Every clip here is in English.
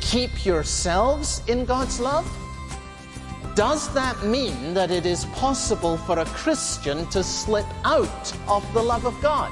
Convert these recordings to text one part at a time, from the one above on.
keep yourselves in God's love? Does that mean that it is possible for a Christian to slip out of the love of God?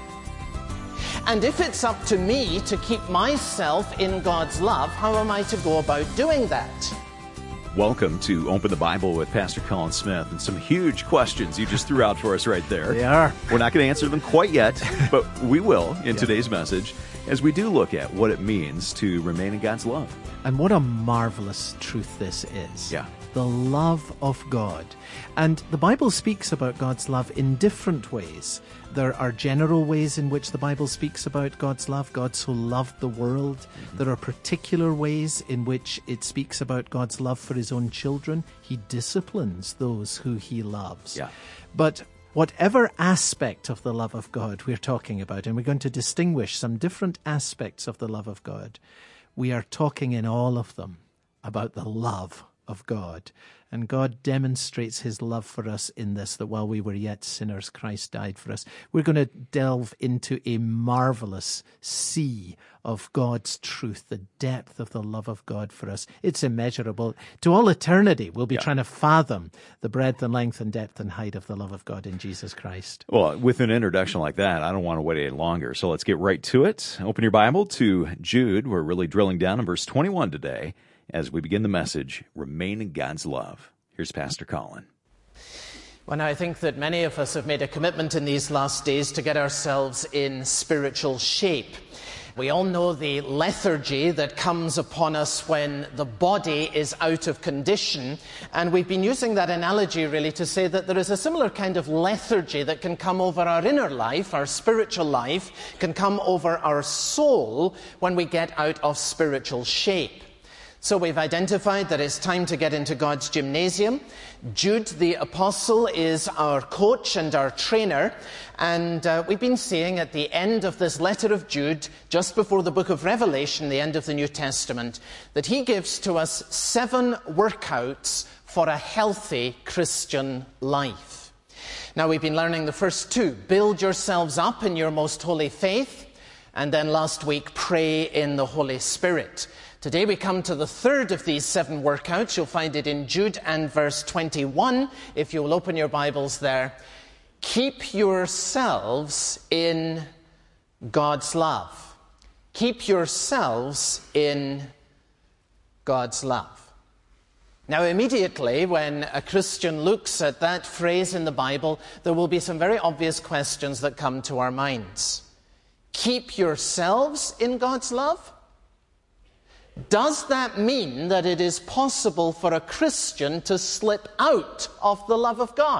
And if it's up to me to keep myself in God's love, how am I to go about doing that? Welcome to Open the Bible with Pastor Colin Smith, and some huge questions you just threw out for us right there. They are. We're not going to answer them quite yet, but we will in today's message as we do look at what it means to remain in God's love. And what a marvelous truth this is. Yeah. The love of God. And the Bible speaks about God's love in different ways. There are general ways in which the Bible speaks about God's love. God so loved the world. Mm-hmm. There are particular ways in which it speaks about God's love for his own children. He disciplines those who he loves. Yeah. But whatever aspect of the love of God we're talking about, and we're going to distinguish some different aspects of the love of God, we are talking in all of them about the love of God. And God demonstrates his love for us in this, that while we were yet sinners, Christ died for us. We're going to delve into a marvelous sea of God's truth, the depth of the love of God for us. It's immeasurable. To all eternity, we'll be trying to fathom the breadth and length and depth and height of the love of God in Jesus Christ. Well, with an introduction like that, I don't want to wait any longer. So let's get right to it. Open your Bible to Jude. We're really drilling down in verse 21 today, as we begin the message, Remain in God's Love. Here's Pastor Colin. Well, now, I think that many of us have made a commitment in these last days to get ourselves in spiritual shape. We all know the lethargy that comes upon us when the body is out of condition, and we've been using that analogy really to say that there is a similar kind of lethargy that can come over our inner life, our spiritual life, can come over our soul when we get out of spiritual shape. So we've identified that it's time to get into God's gymnasium. Jude the Apostle is our coach and our trainer. And we've been seeing at the end of this letter of Jude, just before the book of Revelation, the end of the New Testament, that he gives to us 7 workouts for a healthy Christian life. Now, we've been learning the first 2. Build yourselves up in your most holy faith. And then last week, pray in the Holy Spirit. Today we come to the third of these 7 workouts. You'll find it in Jude and verse 21, if you'll open your Bibles there. Keep yourselves in God's love. Keep yourselves in God's love. Now, immediately when a Christian looks at that phrase in the Bible, there will be some very obvious questions that come to our minds. Keep yourselves in God's love? Does that mean that it is possible for a Christian to slip out of the love of God?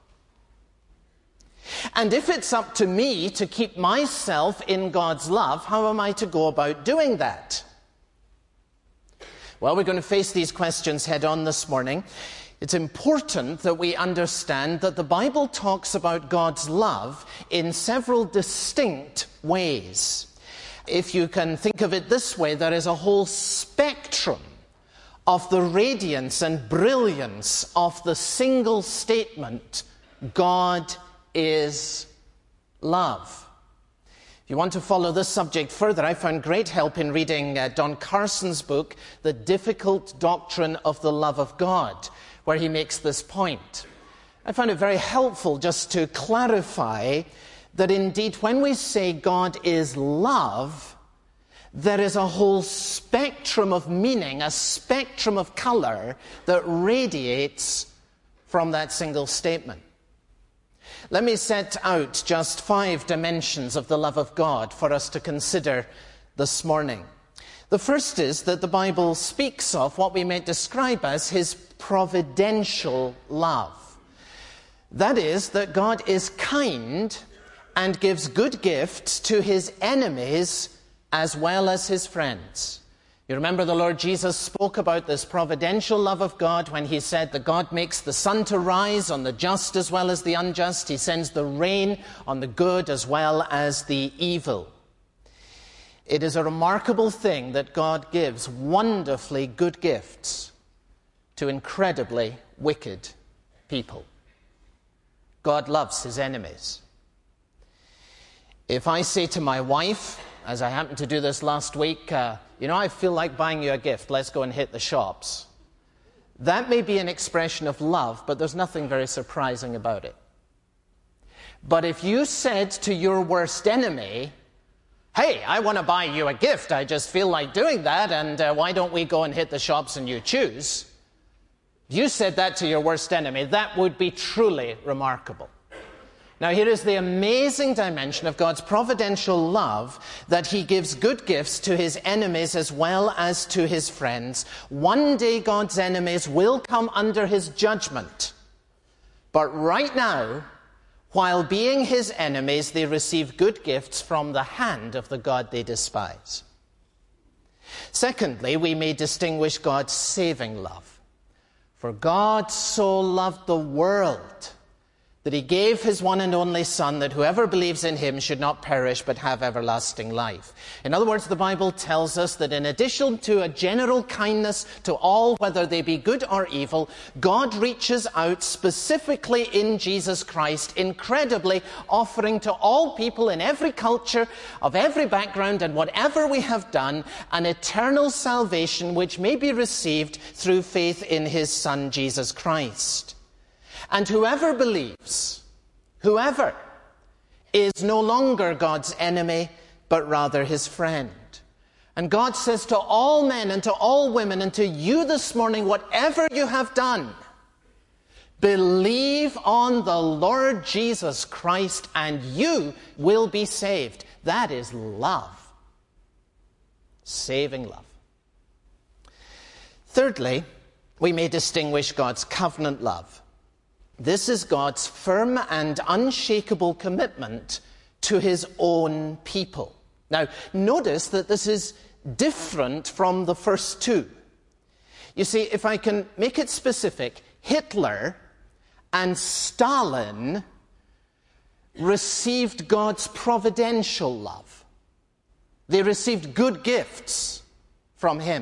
And if it's up to me to keep myself in God's love, how am I to go about doing that? Well, we're going to face these questions head on this morning. It's important that we understand that the Bible talks about God's love in several distinct ways. If you can think of it this way, there is a whole spectrum of the radiance and brilliance of the single statement, God is love. If you want to follow this subject further, I found great help in reading Don Carson's book, The Difficult Doctrine of the Love of God, where he makes this point. I found it very helpful just to clarify that indeed when we say God is love, there is a whole spectrum of meaning, a spectrum of color that radiates from that single statement. Let me set out just 5 dimensions of the love of God for us to consider this morning. The first is that the Bible speaks of what we might describe as his providential love. That is, that God is kind and gives good gifts to his enemies as well as his friends. You remember the Lord Jesus spoke about this providential love of God when he said that God makes the sun to rise on the just as well as the unjust. He sends the rain on the good as well as the evil. It is a remarkable thing that God gives wonderfully good gifts to incredibly wicked people. God loves his enemies. If I say to my wife, as I happened to do this last week, I feel like buying you a gift. Let's go and hit the shops. That may be an expression of love, but there's nothing very surprising about it. But if you said to your worst enemy, hey, I want to buy you a gift, I just feel like doing that, and why don't we go and hit the shops and you choose? If you said that to your worst enemy, that would be truly remarkable. Now, here is the amazing dimension of God's providential love, that he gives good gifts to his enemies as well as to his friends. One day God's enemies will come under his judgment. But right now, while being his enemies, they receive good gifts from the hand of the God they despise. Secondly, we may distinguish God's saving love. For God so loved the world that he gave his one and only Son, that whoever believes in him should not perish but have everlasting life. In other words, the Bible tells us that in addition to a general kindness to all, whether they be good or evil, God reaches out specifically in Jesus Christ, incredibly offering to all people in every culture, of every background and whatever we have done, an eternal salvation which may be received through faith in his Son, Jesus Christ. And whoever believes, whoever, is no longer God's enemy, but rather his friend. And God says to all men and to all women and to you this morning, whatever you have done, believe on the Lord Jesus Christ and you will be saved. That is love. Saving love. Thirdly, we may distinguish God's covenant love. This is God's firm and unshakable commitment to his own people. Now, notice that this is different from the first two. You see, if I can make it specific, Hitler and Stalin received God's providential love. They received good gifts from him.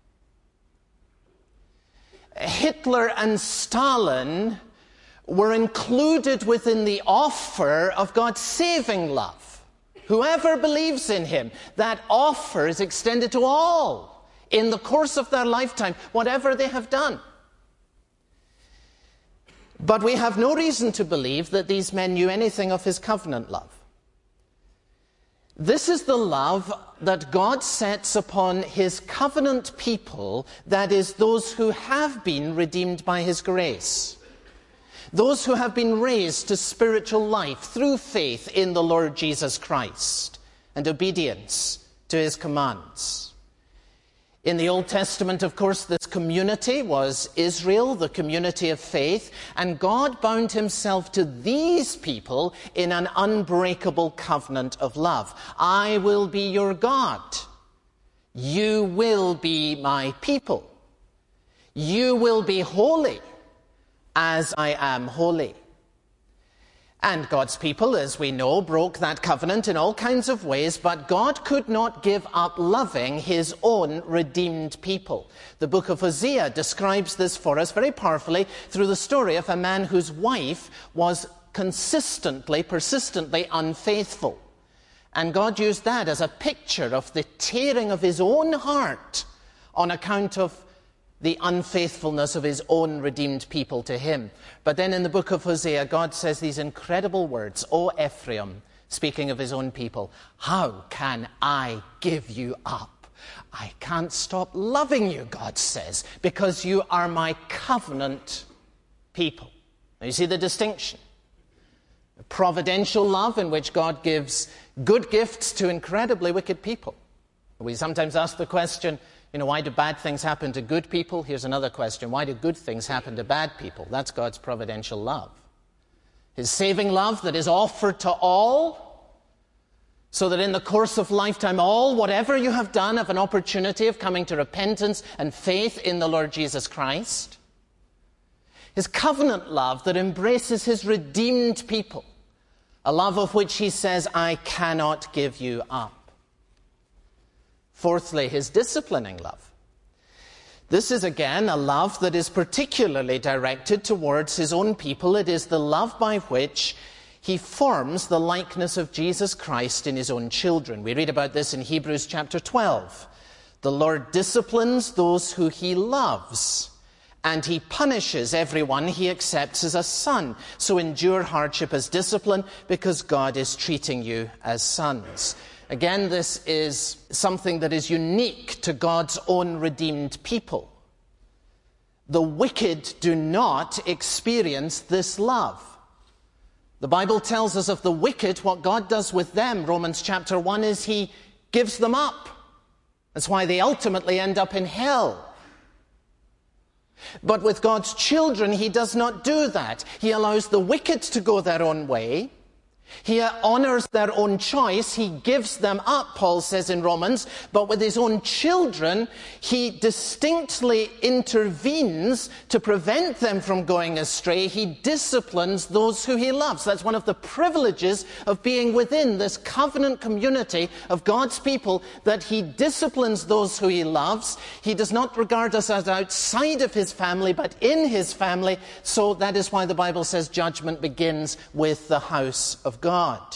Hitler and Stalin were included within the offer of God's saving love. Whoever believes in him, that offer is extended to all in the course of their lifetime, whatever they have done. But we have no reason to believe that these men knew anything of his covenant love. This is the love that God sets upon his covenant people, that is, those who have been redeemed by his grace. Those who have been raised to spiritual life through faith in the Lord Jesus Christ and obedience to his commands. In the Old Testament, of course, this community was Israel, the community of faith, and God bound himself to these people in an unbreakable covenant of love. I will be your God. You will be my people. You will be holy as I am holy. And God's people, as we know, broke that covenant in all kinds of ways, but God could not give up loving his own redeemed people. The book of Hosea describes this for us very powerfully through the story of a man whose wife was persistently unfaithful. And God used that as a picture of the tearing of his own heart on account of the unfaithfulness of his own redeemed people to him. But then in the book of Hosea, God says these incredible words, O Ephraim, speaking of his own people, how can I give you up? I can't stop loving you, God says, because you are my covenant people. Now you see the distinction. A providential love in which God gives good gifts to incredibly wicked people. We sometimes ask the question, why do bad things happen to good people? Here's another question. Why do good things happen to bad people? That's God's providential love. His saving love that is offered to all, so that in the course of lifetime, all, whatever you have done, have an opportunity of coming to repentance and faith in the Lord Jesus Christ. His covenant love that embraces his redeemed people, a love of which he says, I cannot give you up. Fourthly, his disciplining love. This is again a love that is particularly directed towards his own people. It is the love by which He forms the likeness of Jesus Christ in his own children. We read about this in Hebrews chapter 12. The Lord disciplines those who he loves, and he punishes everyone he accepts as a son. So endure hardship as discipline, because God is treating you as sons. Again, this is something that is unique to God's own redeemed people. The wicked do not experience this love. The Bible tells us of the wicked, what God does with them, Romans chapter 1, is he gives them up. That's why they ultimately end up in hell. But with God's children, he does not do that. He allows the wicked to go their own way. He honors their own choice. He gives them up, Paul says in Romans. But with his own children, he distinctly intervenes to prevent them from going astray. He disciplines those who he loves. That's one of the privileges of being within this covenant community of God's people, that he disciplines those who he loves. He does not regard us as outside of his family, but in his family. So that is why the Bible says judgment begins with the house of God.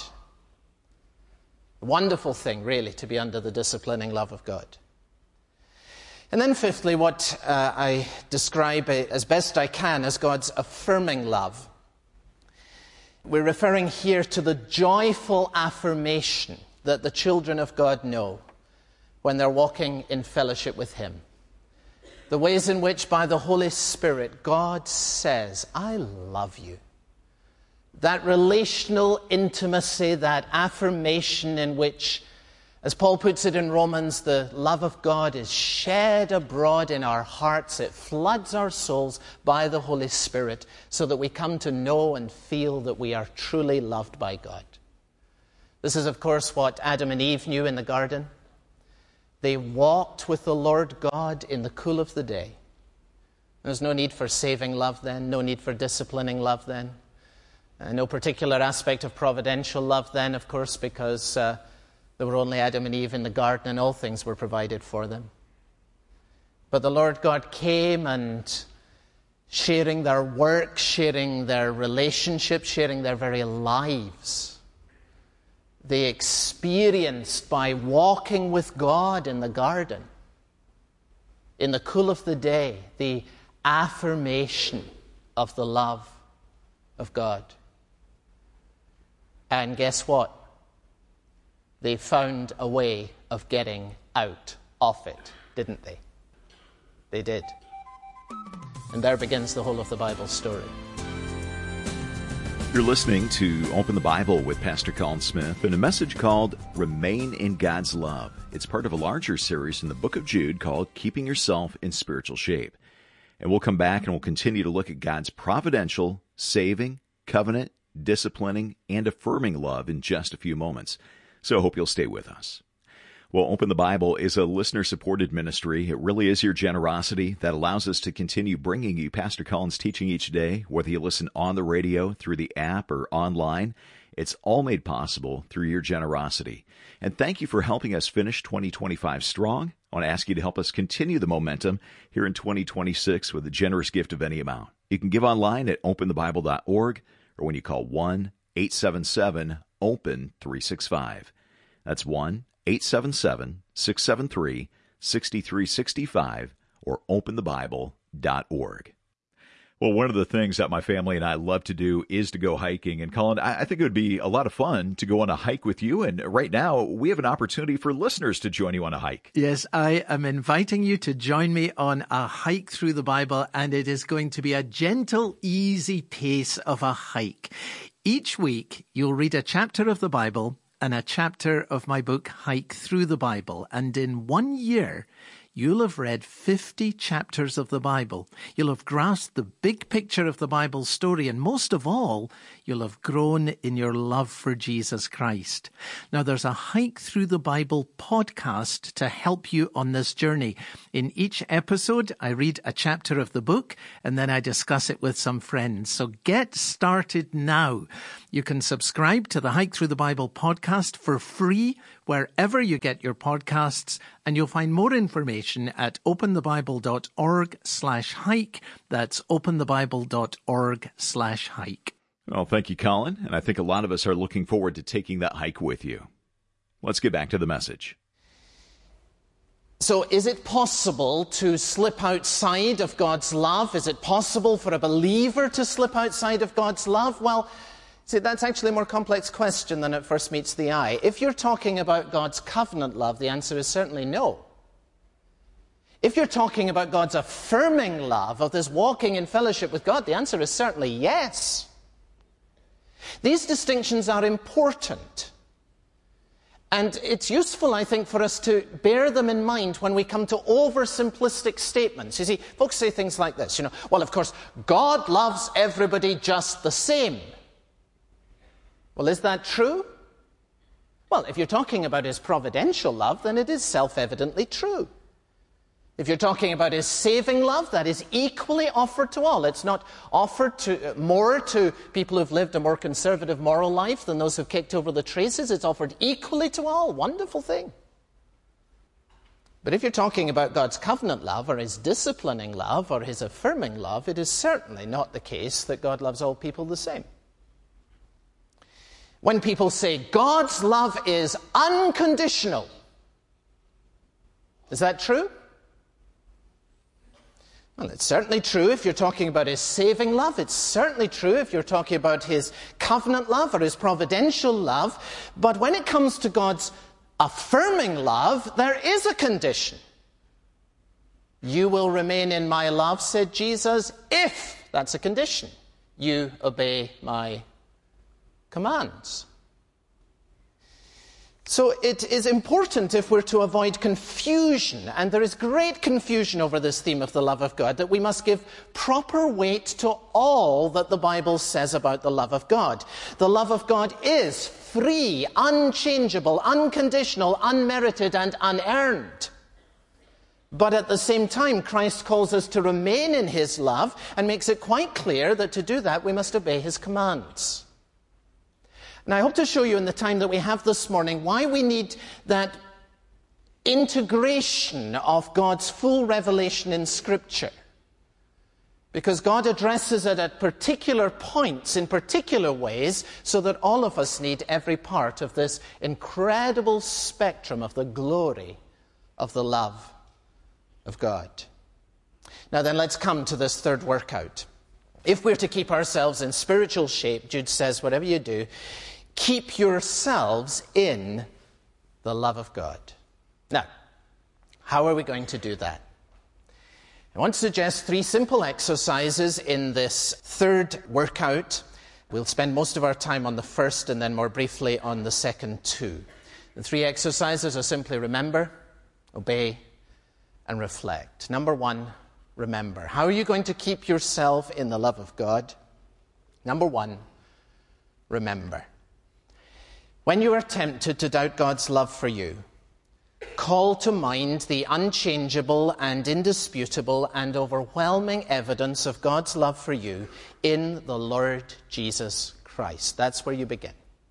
A wonderful thing, really, to be under the disciplining love of God. And then fifthly, what I describe as best I can as God's affirming love. We're referring here to the joyful affirmation that the children of God know when they're walking in fellowship with him. The ways in which, by the Holy Spirit, God says, I love you. That relational intimacy, that affirmation in which, as Paul puts it in Romans, the love of God is shed abroad in our hearts. It floods our souls by the Holy Spirit so that we come to know and feel that we are truly loved by God. This is, of course, what Adam and Eve knew in the garden. They walked with the Lord God in the cool of the day. There's no need for saving love then, no need for disciplining love then. No particular aspect of providential love then, of course, because there were only Adam and Eve in the garden and all things were provided for them. But the Lord God came and sharing their work, sharing their relationship, sharing their very lives, they experienced by walking with God in the garden, in the cool of the day, the affirmation of the love of God. And guess what? They found a way of getting out of it, didn't they? They did. And there begins the whole of the Bible story. You're listening to Open the Bible with Pastor Colin Smith and a message called Remain in God's Love. It's part of a larger series in the book of Jude called Keeping Yourself in Spiritual Shape. And we'll come back and we'll continue to look at God's providential, saving, covenant, disciplining, and affirming love in just a few moments. So I hope you'll stay with us. Well, Open the Bible is a listener-supported ministry. It really is your generosity that allows us to continue bringing you Pastor Colin's teaching each day, whether you listen on the radio, through the app, or online. It's all made possible through your generosity. And thank you for helping us finish 2025 strong. I want to ask you to help us continue the momentum here in 2026 with a generous gift of any amount. You can give online at openthebible.org or when you call 1-877-OPEN-365. That's 1-877-673-6365 or openthebible.org. Well, one of the things that my family and I love to do is to go hiking. And Colin, I think it would be a lot of fun to go on a hike with you. And right now, we have an opportunity for listeners to join you on a hike. Yes, I am inviting you to join me on a hike through the Bible, and it is going to be a gentle, easy pace of a hike. Each week, you'll read a chapter of the Bible and a chapter of my book, Hike Through the Bible. And in 1 year, you'll have read 50 chapters of the Bible. You'll have grasped the big picture of the Bible story, and most of all, you'll have grown in your love for Jesus Christ. Now, there's a Hike Through the Bible podcast to help you on this journey. In each episode, I read a chapter of the book, and then I discuss it with some friends. So get started now. You can subscribe to the Hike Through the Bible podcast for free wherever you get your podcasts, and you'll find more information at openthebible.org/hike. That's openthebible.org/hike. Well, thank you, Colin. And I think a lot of us are looking forward to taking that hike with you. Let's get back to the message. So is it possible to slip outside of God's love? Is it possible for a believer to slip outside of God's love? Well, see, that's actually a more complex question than it first meets the eye. If you're talking about God's covenant love, the answer is certainly no. If you're talking about God's affirming love, of this walking in fellowship with God, the answer is certainly yes. These distinctions are important. And it's useful, I think, for us to bear them in mind when we come to oversimplistic statements. You see, folks say things like this, well, of course, God loves everybody just the same. Well, is that true? Well, if you're talking about his providential love, then it is self-evidently true. If you're talking about his saving love, that is equally offered to all. It's not offered more to people who've lived a more conservative moral life than those who've kicked over the traces. It's offered equally to all. Wonderful thing. But if you're talking about God's covenant love, or his disciplining love, or his affirming love, it is certainly not the case that God loves all people the same. When people say God's love is unconditional, is that true? Well, it's certainly true if you're talking about his saving love. It's certainly true if you're talking about his covenant love or his providential love. But when it comes to God's affirming love, there is a condition. You will remain in my love, said Jesus, if, that's a condition, you obey my commands. So it is important, if we're to avoid confusion, and there is great confusion over this theme of the love of God, that we must give proper weight to all that the Bible says about the love of God. The love of God is free, unchangeable, unconditional, unmerited, and unearned. But at the same time, Christ calls us to remain in his love and makes it quite clear that to do that we must obey his commands. Now, I hope to show you in the time that we have this morning why we need that integration of God's full revelation in Scripture. Because God addresses it at particular points, in particular ways, so that all of us need every part of this incredible spectrum of the glory of the love of God. Now then, let's come to this third workout. If we're to keep ourselves in spiritual shape, Jude says, whatever you do, keep yourselves in the love of God. Now, how are we going to do that? I want to suggest 3 simple exercises in this third workout. We'll spend most of our time on the first and then more briefly on the second 2. The 3 exercises are simply remember, obey, and reflect. Number 1, remember. How are you going to keep yourself in the love of God? Number 1, remember. When you are tempted to doubt God's love for you, call to mind the unchangeable and indisputable and overwhelming evidence of God's love for you in the Lord Jesus Christ. That's where you begin.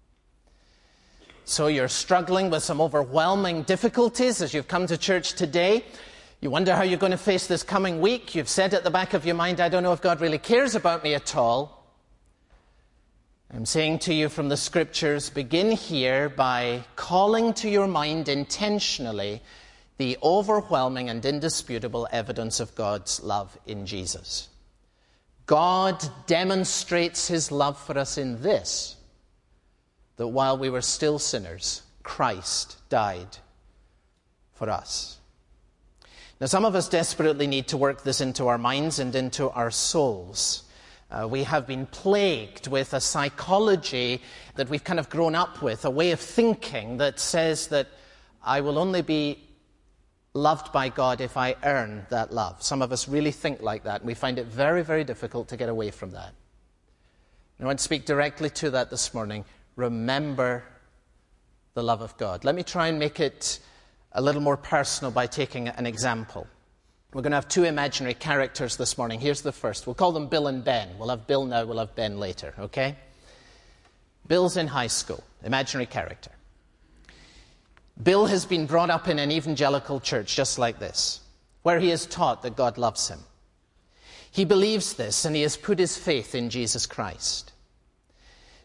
So you're struggling with some overwhelming difficulties as you've come to church today. You wonder how you're going to face this coming week. You've said at the back of your mind, I don't know if God really cares about me at all. I'm saying to you from the Scriptures, begin here by calling to your mind intentionally the overwhelming and indisputable evidence of God's love in Jesus. God demonstrates his love for us in this, that while we were still sinners, Christ died for us. Now, some of us desperately need to work this into our minds and into our souls. We have been plagued with a psychology that we've kind of grown up with, a way of thinking that says that I will only be loved by God if I earn that love. Some of us really think like that, and we find it very, very difficult to get away from that. I want to speak directly to that this morning. Remember the love of God. Let me try and make it a little more personal by taking an example. We're going to have 2 imaginary characters this morning. Here's the first. We'll call them Bill and Ben. We'll have Bill now, we'll have Ben later, okay? Bill's in high school, imaginary character. Bill has been brought up in an evangelical church just like this, where he is taught that God loves him. He believes this, and he has put his faith in Jesus Christ.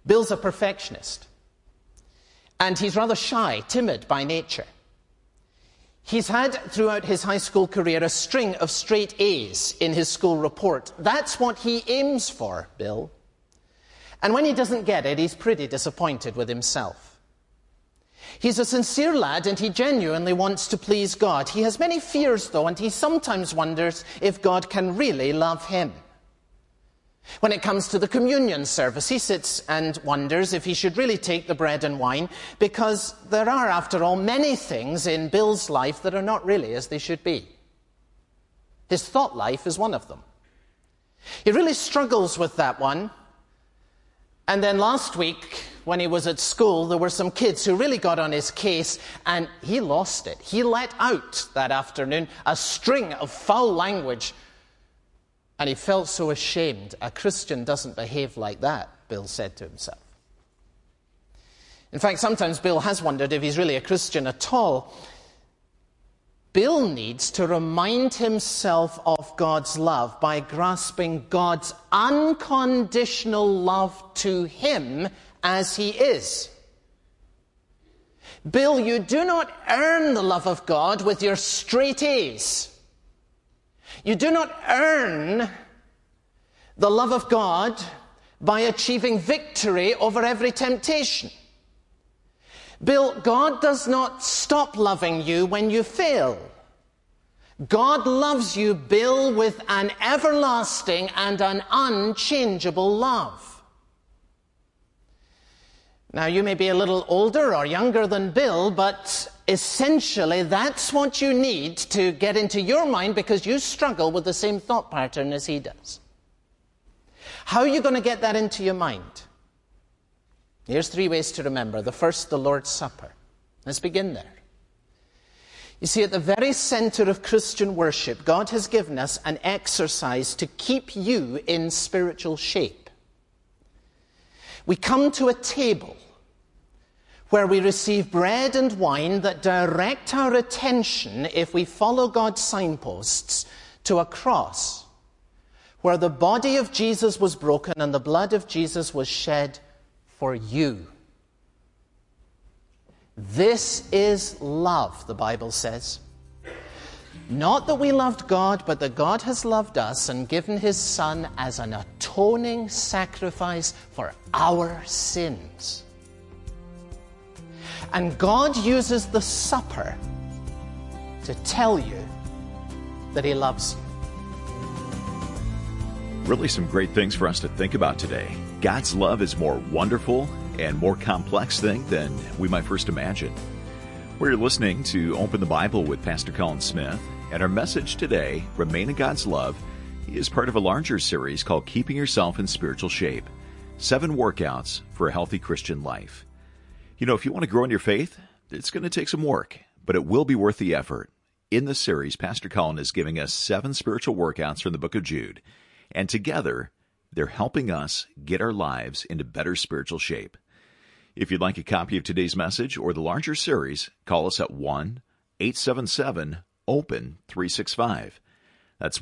Bill's a perfectionist. And he's rather shy, timid by nature. He's had, throughout his high school career, a string of straight A's in his school report. That's what he aims for, Bill. And when he doesn't get it, he's pretty disappointed with himself. He's a sincere lad, and he genuinely wants to please God. He has many fears, though, and he sometimes wonders if God can really love him. When it comes to the communion service, he sits and wonders if he should really take the bread and wine, because there are, after all, many things in Bill's life that are not really as they should be. His thought life is one of them. He really struggles with that one. And then last week, when he was at school, there were some kids who really got on his case, and he lost it. He let out that afternoon a string of foul language. And he felt so ashamed. A Christian doesn't behave like that, Bill said to himself. In fact, sometimes Bill has wondered if he's really a Christian at all. Bill needs to remind himself of God's love by grasping God's unconditional love to him as he is. Bill, you do not earn the love of God with your straight A's. You do not earn the love of God by achieving victory over every temptation. Bill, God does not stop loving you when you fail. God loves you, Bill, with an everlasting and an unchangeable love. Now, you may be a little older or younger than Bill, but essentially that's what you need to get into your mind, because you struggle with the same thought pattern as he does. How are you going to get that into your mind? Here's 3 ways to remember. The first, the Lord's Supper. Let's begin there. You see, at the very center of Christian worship, God has given us an exercise to keep you in spiritual shape. We come to a table where we receive bread and wine that direct our attention, if we follow God's signposts, to a cross where the body of Jesus was broken and the blood of Jesus was shed for you. This is love, the Bible says. Not that we loved God, but that God has loved us and given his Son as an atoning sacrifice for our sins. And God uses the supper to tell you that he loves you. Really some great things for us to think about today. God's love is more wonderful and more complex thing than we might first imagine. We're listening to Open the Bible with Pastor Colin Smith, and our message today, Remain in God's Love, is part of a larger series called Keeping Yourself in Spiritual Shape, 7 workouts for a healthy Christian life. You know, if you want to grow in your faith, it's going to take some work, but it will be worth the effort. In this series, Pastor Colin is giving us 7 spiritual workouts from the book of Jude, and together, they're helping us get our lives into better spiritual shape. If you'd like a copy of today's message or the larger series, call us at 1-877-OPEN-365. That's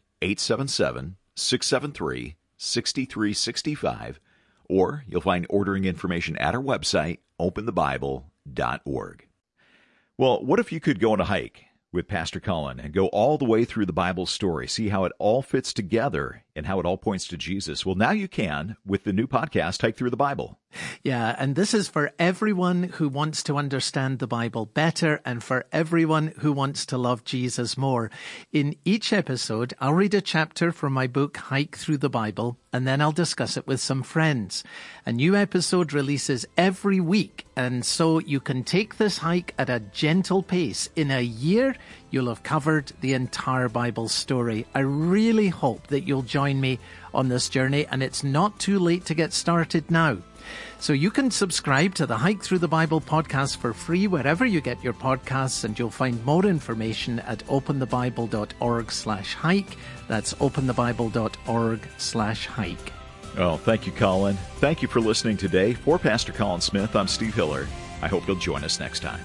1-877-673-6365. Or you'll find ordering information at our website, openthebible.org. Well, what if you could go on a hike with Pastor Colin and go all the way through the Bible story, see how it all fits together and how it all points to Jesus? Well, now you can with the new podcast, Hike Through the Bible. Yeah, and this is for everyone who wants to understand the Bible better and for everyone who wants to love Jesus more. In each episode, I'll read a chapter from my book, Hike Through the Bible, and then I'll discuss it with some friends. A new episode releases every week, and so you can take this hike at a gentle pace. In a year, you'll have covered the entire Bible story. I really hope that you'll join me on this journey, and it's not too late to get started now. So you can subscribe to the Hike Through the Bible podcast for free wherever you get your podcasts, and you'll find more information at openthebible.org/hike. That's openthebible.org/hike. Oh, thank you, Colin. Thank you for listening today. For Pastor Colin Smith, I'm Steve Hiller. I hope you'll join us next time.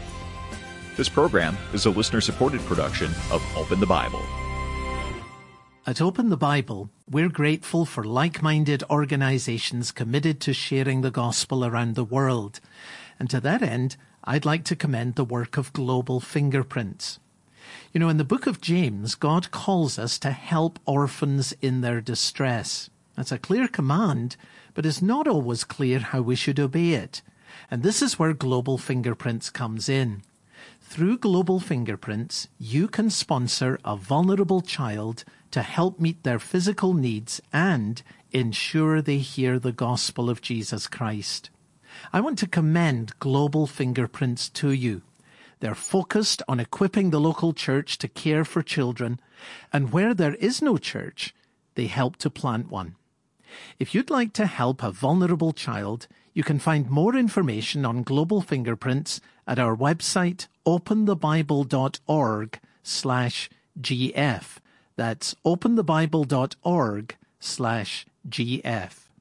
This program is a listener-supported production of Open the Bible. At Open the Bible, we're grateful for like-minded organizations committed to sharing the gospel around the world. And to that end, I'd like to commend the work of Global Fingerprints. You know, in the book of James, God calls us to help orphans in their distress. That's a clear command, but it's not always clear how we should obey it. And this is where Global Fingerprints comes in. Through Global Fingerprints, you can sponsor a vulnerable child to help meet their physical needs and ensure they hear the gospel of Jesus Christ. I want to commend Global Fingerprints to you. They're focused on equipping the local church to care for children, and where there is no church, they help to plant one. If you'd like to help a vulnerable child, you can find more information on Global Fingerprints at our website, openthebible.org/GF. That's openthebible.org/GF.